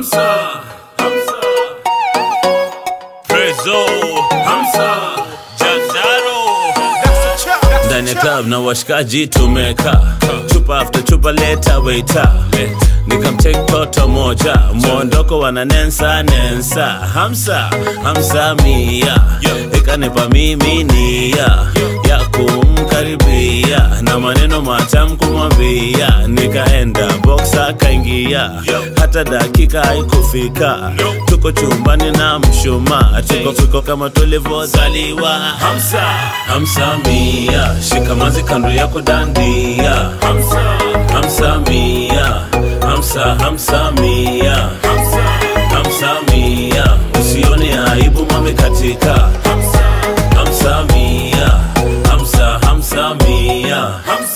Hamza, Prezo, Hamza, Jazaro. Ndani ya club na washikaji tumeka, chupa after chupa leta waiter. Nikamtake toto moja, muondoko wananensa nensa. Hamza mia, ikanipa mimi nia ya kumkaribia na maneno matamu kumwambia. Nikaenda boxa kaingia, hata dakika haikufika, tuko chumbani na mshuma, tuko kama tulivyozaliwa. Hamza mia, shikamazi kando yako dandia. Hamza mia, Hamza mia, Hamza mia, usione aibu mame katika. Hamza mia, Hamza mia,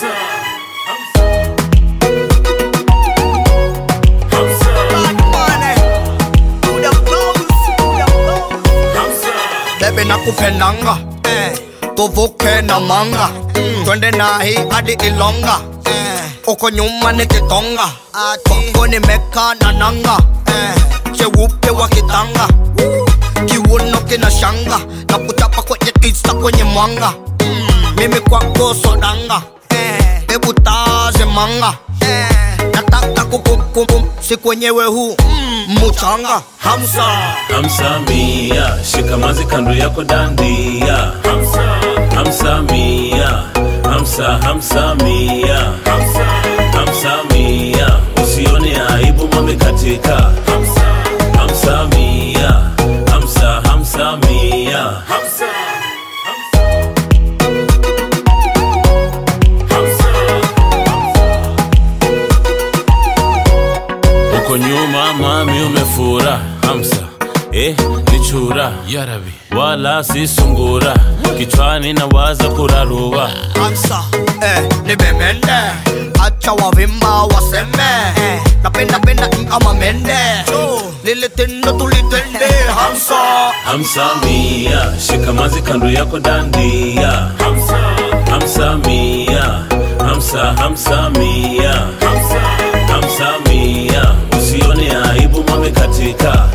Bebe nakupendanga, tuvuke na manga, twende nahi hadi Ilonga, uko nyuma nikitonga, kwako nimeka na nanga, cheupe wa kitanga, kiuno kinashanga, na kuchapa kwenye tisa kwenye mwanga. Mimi kwako sodanga, ebu taze manga, nataka kukukum, si kwenyewe huu mchanga. Hamza mia, shikamazi kando yako dandia. Hamza mia, Hamza mia, Hamza mia, usione aibu mame katika. Hamza mia, Hamza mia, uko nyuma mami umefura. Hamza, ni chura ya Rabbi, wala si sungura, kichwani nawaza kurarua. Hamza, ni bemende, acha wavimba waseme, napenda kama mende, lile tendo tulitende. Hamza mia, shikamazi kando yako dandia. Hamza mia, Hamza mia, Hamza mia, usione aibu mame katika.